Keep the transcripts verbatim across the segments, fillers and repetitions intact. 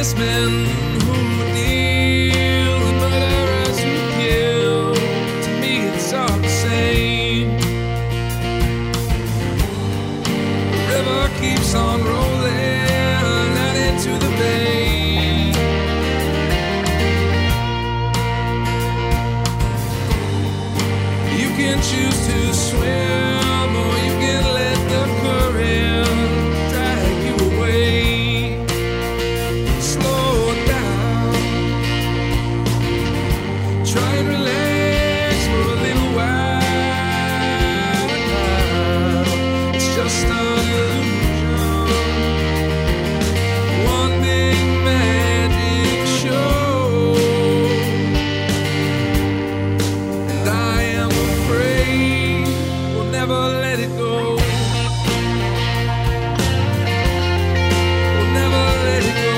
businessmen who deal in murderers who kill. To me, it's all the same. The river keeps on rolling out into the bay. You can choose to swim, or you can let the current drag you away. Slow down, try and relax for a little while. It's just an illusion, one big magic show. And I am afraid we'll never let it go. We'll never let it go.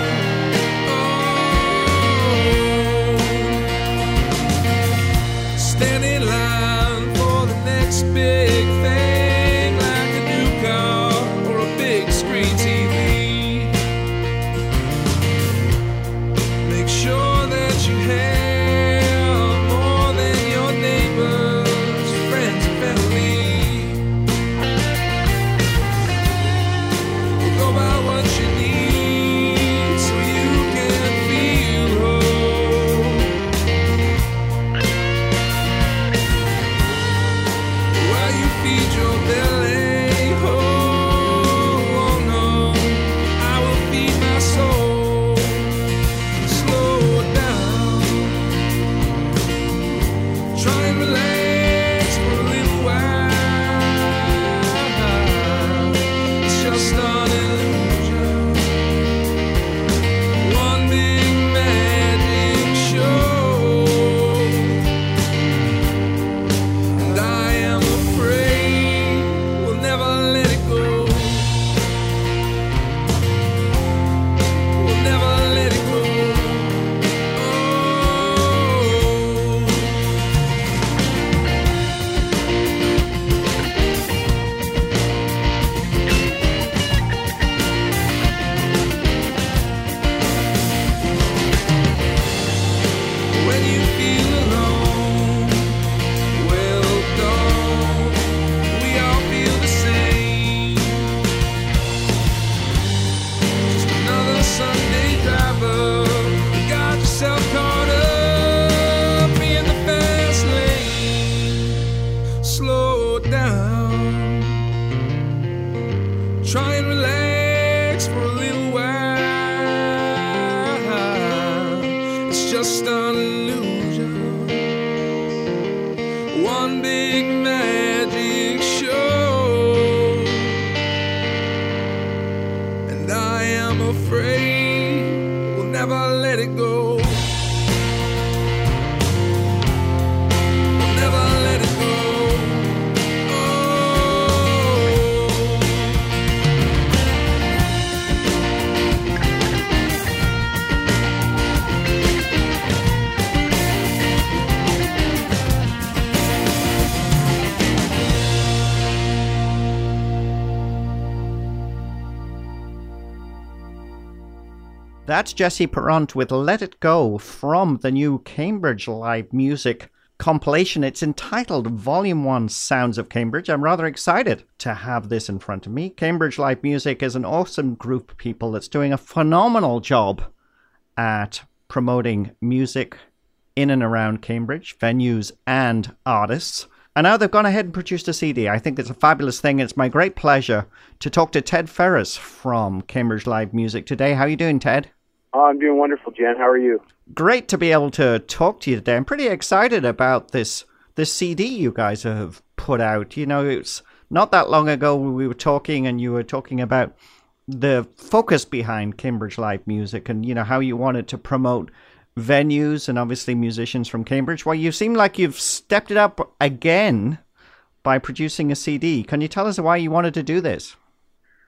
Oh, stand in line for the next big thing, like a new car or a big screen T V. Make sure that you have more than your neighbors, friends, and family. Go by what you need so you can feel whole. While you feed your belly, oh, oh no, I will feed my soul. Slow down, try and relax for a little while. It's just an illusion, one big magic show. And I am afraid we'll never let it go. We'll never let it go. Oh. When you feel alone, well, don't we all feel the same? Just another Sunday driver, you got yourself caught up in the fast lane. Slow down, try and relax for a little while. It's just an illusion, one big magic show. And I am afraid we'll never let it go. We'll never let it go. Oh. That's Jesse Perront with Let It Go from the new Cambridge Live Music compilation. It's entitled Volume one Sounds of Cambridge. I'm rather excited to have this in front of me. Cambridge Live Music is an awesome group of people that's doing a phenomenal job at promoting music in and around Cambridge, venues and artists. And now they've gone ahead and produced a C D. I think it's a fabulous thing. It's my great pleasure to talk to Ted Ferris from Cambridge Live Music today. How are you doing, Ted? Oh, I'm doing wonderful, Jen. How are you? Great to be able to talk to you today. I'm pretty excited about this this C D you guys have put out. You know, it's not that long ago we were talking and you were talking about the focus behind Cambridge Live Music and, you know, how you wanted to promote venues and obviously musicians from Cambridge. Well, you seem like you've stepped it up again by producing a C D. Can you tell us why you wanted to do this?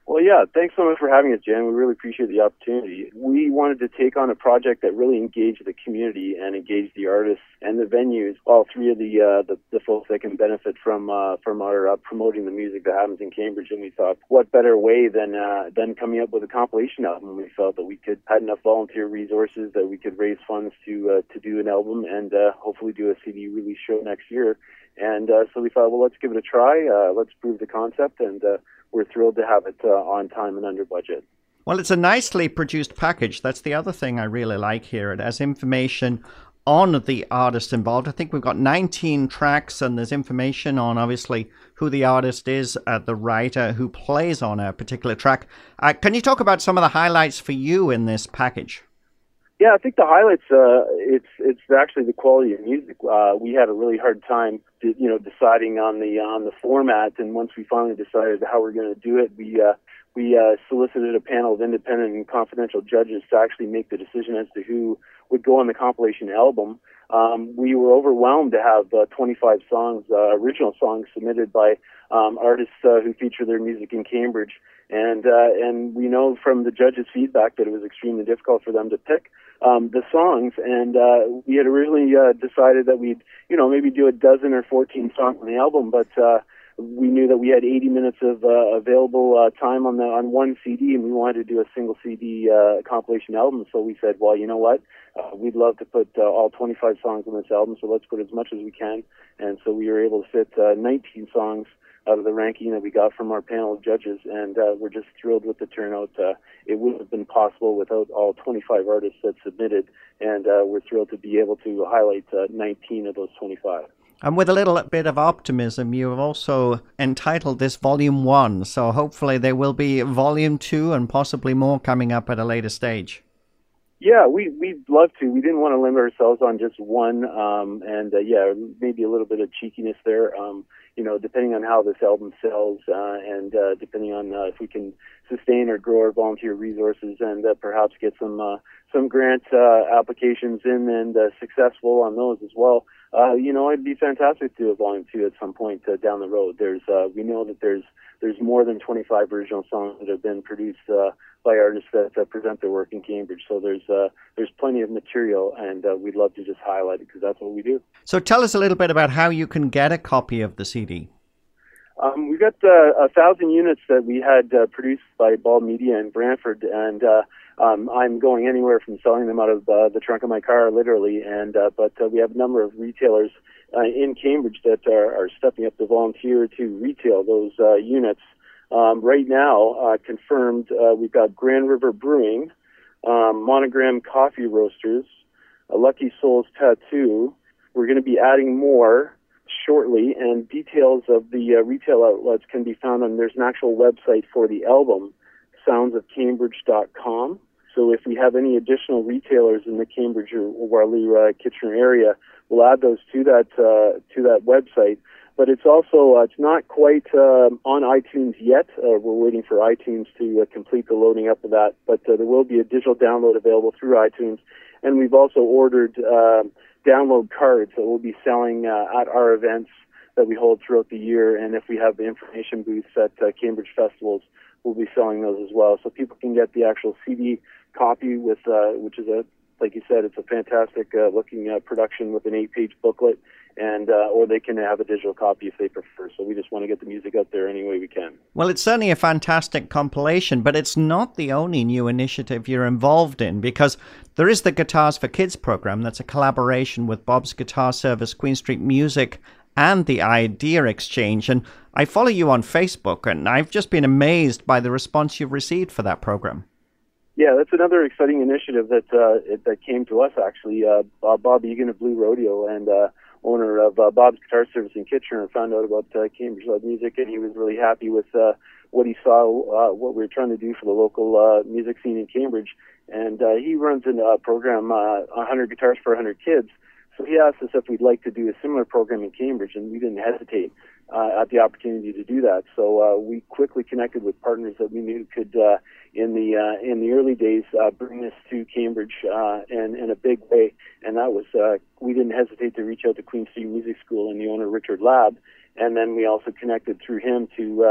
Well, yeah, thanks so much for having us, Jen. We really appreciate the opportunity. We wanted to take on a project that really engaged the community and engaged the artists and the venues, all three of the uh, the, the folks that can benefit from uh, from our uh, promoting the music that happens in Cambridge. And we thought, what better way than uh, than coming up with a compilation album? We felt that we could had enough volunteer resources that we could raise funds to uh, to do an album and uh, hopefully do a C D release show next year. And uh, so we thought, well, let's give it a try. Uh, let's prove the concept, and uh, we're thrilled to have it uh, on time and under budget. Well, it's a nicely produced package. That's the other thing I really like here. It has information on the artist involved. I think we've got nineteen tracks, and there's information on, obviously, who the artist is, uh, the writer, who plays on a particular track. Uh, can you talk about some of the highlights for you in this package? Yeah, I think the highlights, uh, it's it's actually the quality of music. Uh, we had a really hard time, to, you know, deciding on the on the format, and once we finally decided how we're going to do it, we uh, we uh, solicited a panel of independent and confidential judges to actually make the decision as to who would go on the compilation album. Um, we were overwhelmed to have uh, twenty-five songs, uh, original songs submitted by um, artists uh, who feature their music in Cambridge, and uh, and we know from the judges' feedback that it was extremely difficult for them to pick um, the songs, and uh, we had originally uh, decided that we'd, you know, maybe do a dozen or fourteen songs on the album, but uh, we knew that we had eighty minutes of uh, available uh, time on the on one C D, and we wanted to do a single C D uh, compilation album. So we said, well, you know what, uh, we'd love to put uh, all twenty-five songs on this album, so let's put as much as we can. And so we were able to fit uh, nineteen songs out of the ranking that we got from our panel of judges, and uh, we're just thrilled with the turnout. Uh, it wouldn't have been possible without all twenty-five artists that submitted, and uh, we're thrilled to be able to highlight uh, nineteen of those twenty-five. And with a little bit of optimism, you have also entitled this Volume one, so hopefully there will be Volume two and possibly more coming up at a later stage. Yeah, we, we'd love to. We didn't want to limit ourselves on just one, um, and uh, yeah, maybe a little bit of cheekiness there, um, you know, depending on how this album sells, uh, and uh, depending on uh, if we can sustain or grow our volunteer resources, and uh, perhaps get some uh, some grant uh, applications in and uh, successful on those as well. Uh, you know, it'd be fantastic to do a volume two at some point uh, down the road. There's, uh, we know that there's there's more than twenty-five original songs that have been produced uh, by artists that uh, present their work in Cambridge. So there's uh, there's plenty of material, and uh, we'd love to just highlight it because that's what we do. So tell us a little bit about how you can get a copy of the C D. Um, we've got uh, a thousand units that we had uh, produced by Ball Media in Brantford, and uh, um, I'm going anywhere from selling them out of uh, the trunk of my car, literally. And uh, but uh, we have a number of retailers uh, in Cambridge that are, are stepping up to volunteer to retail those uh, units. Um, right now, uh, confirmed, uh, we've got Grand River Brewing, um, Monogram Coffee Roasters, a Lucky Souls Tattoo. We're going to be adding more shortly, and details of the uh, retail outlets can be found on, there's an actual website for the album, sounds of cambridge dot com. So if we have any additional retailers in the Cambridge or Waterloo, uh, Kitchener area, we'll add those to that uh, to that website. But it's also, uh, it's not quite uh, on iTunes yet. Uh, we're waiting for iTunes to uh, complete the loading up of that. But uh, there will be a digital download available through iTunes. And we've also ordered uh, download cards that we'll be selling uh, at our events that we hold throughout the year. And if we have the information booths at uh, Cambridge festivals, we'll be selling those as well. So people can get the actual C D copy, with, uh, which is a, like you said, it's a fantastic uh, looking uh, production with an eight-page booklet, and uh, or they can have a digital copy if they prefer. So we just want to get the music out there any way we can. Well, it's certainly a fantastic compilation, but it's not the only new initiative you're involved in, because there is the Guitars for Kids program. That's a collaboration with Bob's Guitar Service, Queen Street Music, and the Idea Exchange. And I follow you on Facebook, and I've just been amazed by the response you've received for that program. Yeah, that's another exciting initiative that uh, it, that came to us, actually. Uh, Bob, Bob Egan of Blue Rodeo, and uh, owner of uh, Bob's Guitar Service in Kitchener, found out about uh, Cambridge Live Music, and he was really happy with uh, what he saw, uh, what we were trying to do for the local uh, music scene in Cambridge. And uh, he runs a uh, program, uh, one hundred Guitars for one hundred Kids. So he asked us if we'd like to do a similar program in Cambridge, and we didn't hesitate uh, at the opportunity to do that. So uh, we quickly connected with partners that we knew could, uh, in the uh, in the early days, uh, bring this to Cambridge uh, in, in a big way. And that was, uh, we didn't hesitate to reach out to Queen City Music School and the owner, Richard Labb. And then we also connected through him to uh,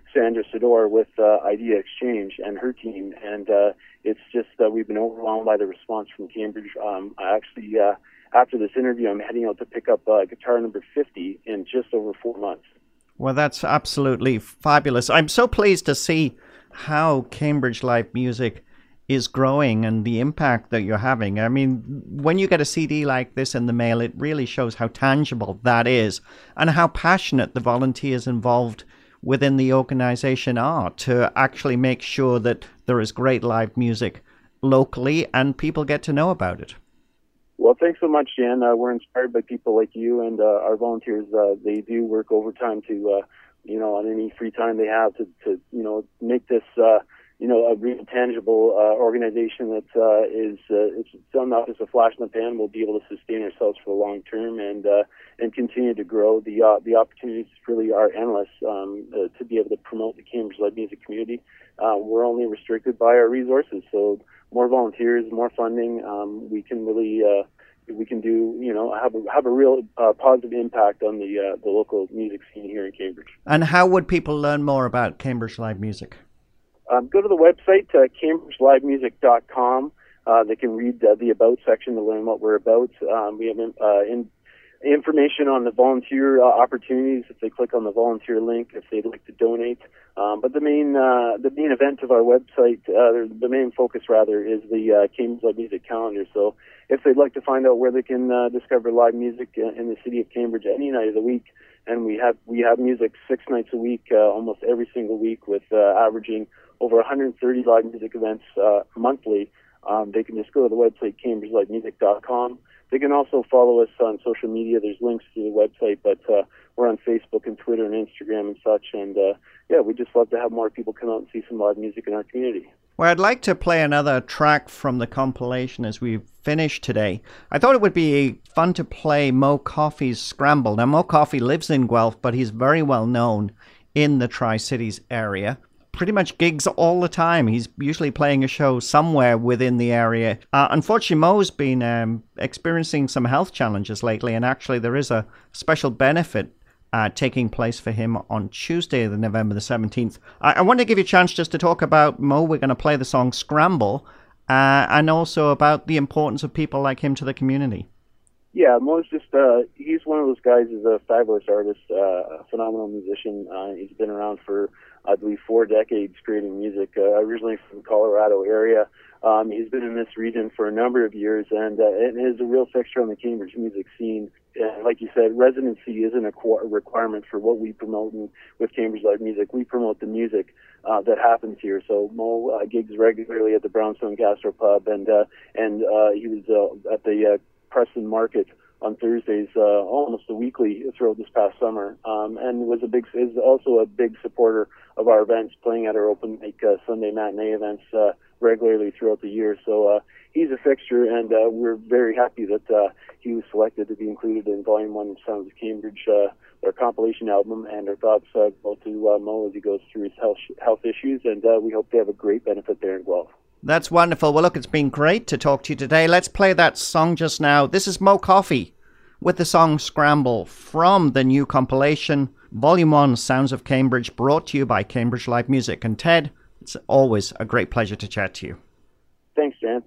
Sandra Sador with uh, Idea Exchange and her team, and uh, it's just uh, we've been overwhelmed by the response from Cambridge. Um, I actually, uh, after this interview, I'm heading out to pick up uh, guitar number fifty in just over four months. Well, that's absolutely fabulous. I'm so pleased to see how Cambridge Live Music is growing and the impact that you're having. I mean, when you get a C D like this in the mail, it really shows how tangible that is and how passionate the volunteers involved within the organization are to actually make sure that there is great live music locally and people get to know about it. Well, thanks so much, Jan. Uh, we're inspired by people like you and uh, our volunteers. Uh, they do work overtime to, uh, you know, on any free time they have to, to you know, make this uh, you know, a real tangible uh, organization that uh, is uh, it's not just a flash in the pan. We'll be able to sustain ourselves for the long term and uh, and continue to grow. The uh, the opportunities really are endless um, uh, to be able to promote the Cambridge Live Music community. Uh, we're only restricted by our resources, so more volunteers, more funding, um, we can really uh, we can do you know have a, have a real uh, positive impact on the uh, the local music scene here in Cambridge. And how would people learn more about Cambridge Live Music? Um, go to the website, uh, cambridge live music dot com. Uh, they can read uh, the About section to learn what we're about. Um, we have uh, in, information on the volunteer uh, opportunities if they click on the volunteer link, if they'd like to donate. Um, but the main uh, the main event of our website, uh, the main focus rather, is the uh, Cambridge Live Music calendar. So if they'd like to find out where they can uh, discover live music in the city of Cambridge any night of the week, and we have we have music six nights a week, uh, almost every single week, with uh, averaging over one hundred thirty live music events uh, monthly. Um, they can just go to the website, cambridge live music dot com. They can also follow us on social media. There's links to the website, but uh, we're on Facebook and Twitter and Instagram and such. And uh, yeah, we'd just love to have more people come out and see some live music in our community. Well, I'd like to play another track from the compilation as we finish today. I thought it would be fun to play Mo Coffey's Scramble. Now, Mo Coffey lives in Guelph, but he's very well known in the Tri-Cities area. Pretty much gigs all the time. He's usually playing a show somewhere within the area. Uh, unfortunately, Mo's been um, experiencing some health challenges lately, and actually there is a special benefit uh, taking place for him on Tuesday, the November the seventeenth. I, I want to give you a chance just to talk about Mo. We're going to play the song Scramble, uh, and also about the importance of people like him to the community. Yeah, Mo's just, uh, he's one of those guys who's a fabulous artist, uh, a phenomenal musician. Uh, he's been around for, I believe, four decades creating music, uh, originally from the Colorado area. Um, he's been in this region for a number of years and, uh, and is a real fixture on the Cambridge music scene. Uh, like you said, residency isn't a, qu- a requirement for what we promote in, with Cambridge Live Music. We promote the music uh, that happens here. So Mo uh, gigs regularly at the Brownstone Gastropub, and uh, and uh, he was uh, at the uh, Preston Market on Thursdays, uh, almost a weekly throughout this past summer, um, and was a big is also a big supporter of our events, playing at our open mic uh, Sunday matinee events uh, regularly throughout the year. So uh, he's a fixture, and uh, we're very happy that uh, he was selected to be included in Volume One of Sounds of Cambridge, uh, our compilation album, and our thoughts uh, go to uh, Mo as he goes through his health health issues, and uh, we hope to have a great benefit there in Guelph. That's wonderful. Well, look, it's been great to talk to you today. Let's play that song just now. This is Mo Coffey with the song Scramble from the new compilation, Volume one, Sounds of Cambridge, brought to you by Cambridge Live Music. And Ted, it's always a great pleasure to chat to you. Thanks, Jan.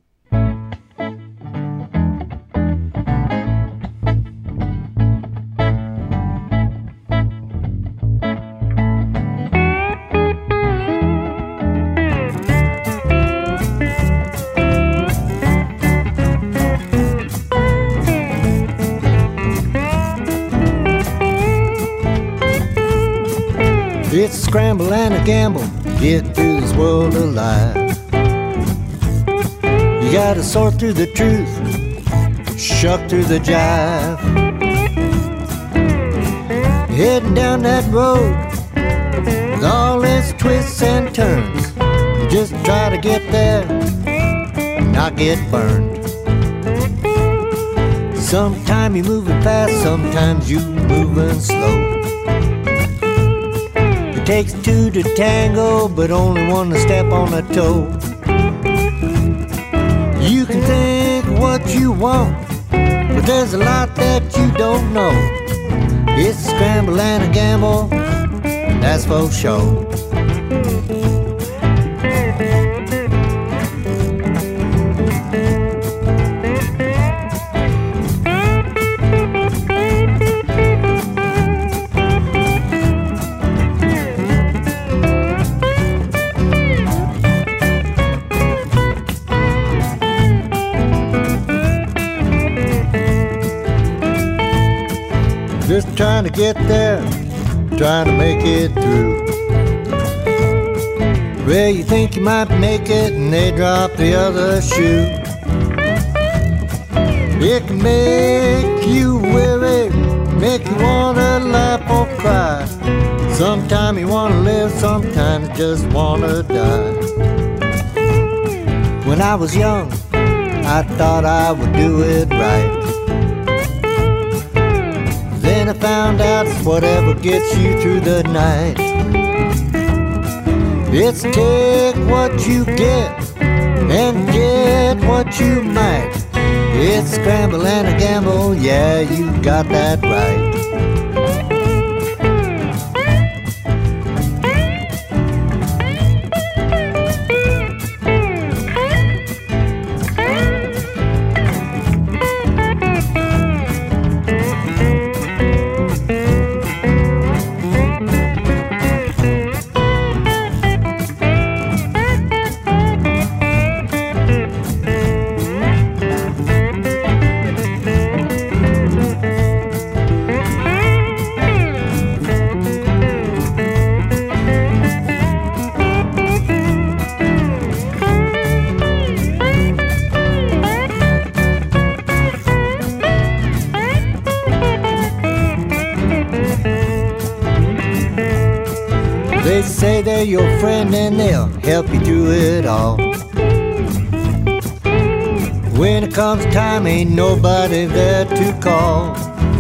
It's a scramble and a gamble, get through this world alive. You gotta sort through the truth, shuck through the jive. Heading down that road with all its twists and turns. You just try to get there, not get burned. Sometimes you're moving fast, sometimes you're moving slow. It takes two to tango, but only one to step on a toe. You can think what you want, but there's a lot that you don't know. It's a scramble and a gamble, that's for sure. trying to get there, trying to make it through. Well, you think you might make it and they drop the other shoe. It can make you weary, make you wanna laugh or cry. Sometime you wanna live, sometimes you just wanna die. When I was young, I thought I would do it right. Then I found out it's whatever gets you through the night. It's take what you get and get what you might. It's scramble and a gamble, yeah, you got that right. They say they're your friend and they'll help you through it all. When it comes time, ain't nobody there to call.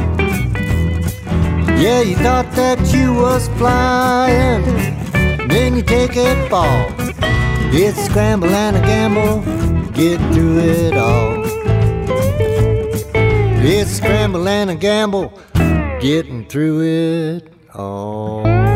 Yeah, you thought that you was flying, then you take a fall. It's a scramble and a gamble, get through it all. It's a scramble and a gamble, getting through it all.